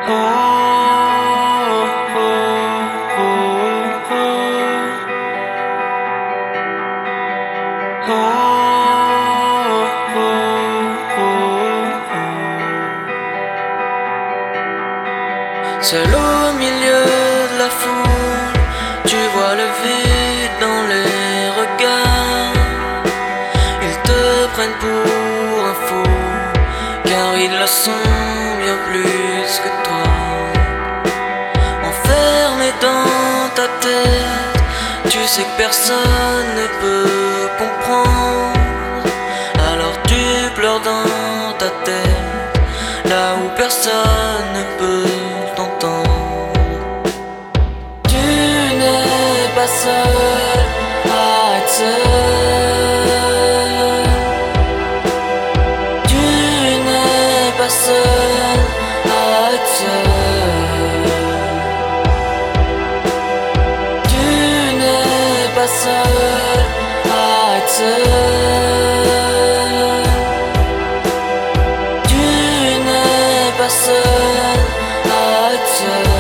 Oh, oh, oh, oh. Oh, oh, oh, oh. Seul au milieu de la foule, tu vois le vide dans les regards. Ils te prennent pour un fou, car ils le sont bien plus que toi. Enfermé dans ta tête, tu sais que personne ne peut comprendre. Alors tu pleures dans ta tête, là où personne ne peut t'entendre. Tu n'es pas seul à être seul. Tu n'es pas seul à être seul. Tu n'es pas seul à être seul. Tu n'es pas seul à être seul.